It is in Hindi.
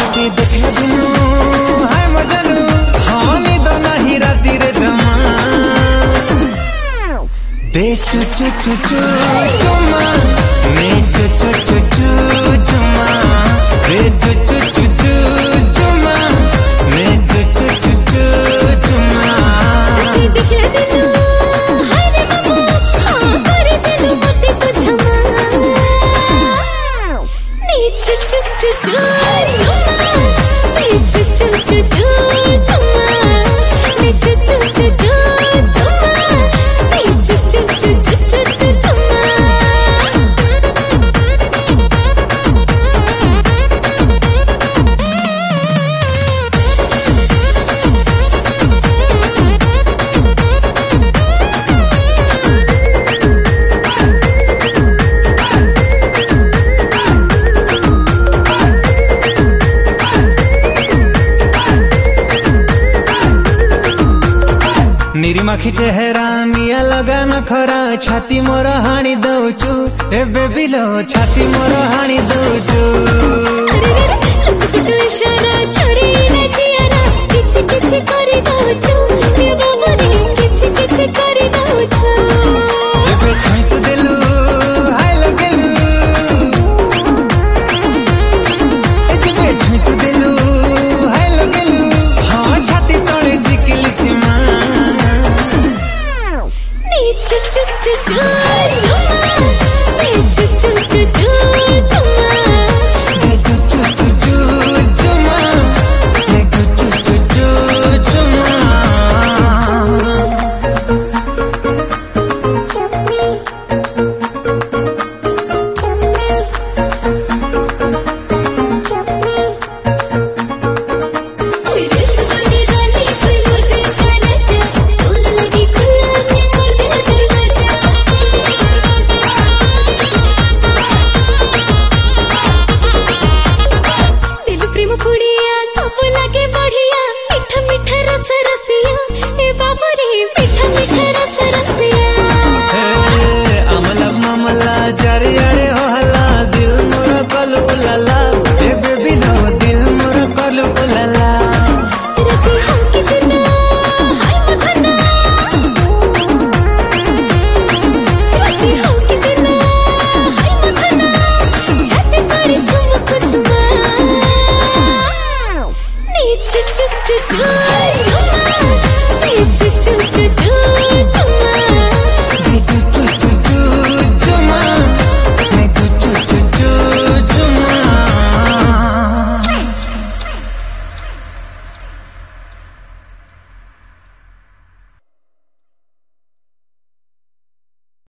तोते देखले दिनु हाय मजनू हाँ निद नहीं राती रे जमा दे चु चु चु चु चुमा ने चु चु चु चु चुमा दे चु चु चु चु चुमा ने चु चु चु चु चुमा तोते देखले दिनु हाय रे बाबू हाँ करे दिनु मते को झमा ने चु चु चु चु चुमा ने चु चु चु चु चुमा ने चु चु चु चु चुमा ने चु चु चु चु चु चुमा निरीमाखी चेहरा निया लगा नखरा छाती मोर हाणी दौचु ए बेबी लो छाती मोर हाणी दौचु।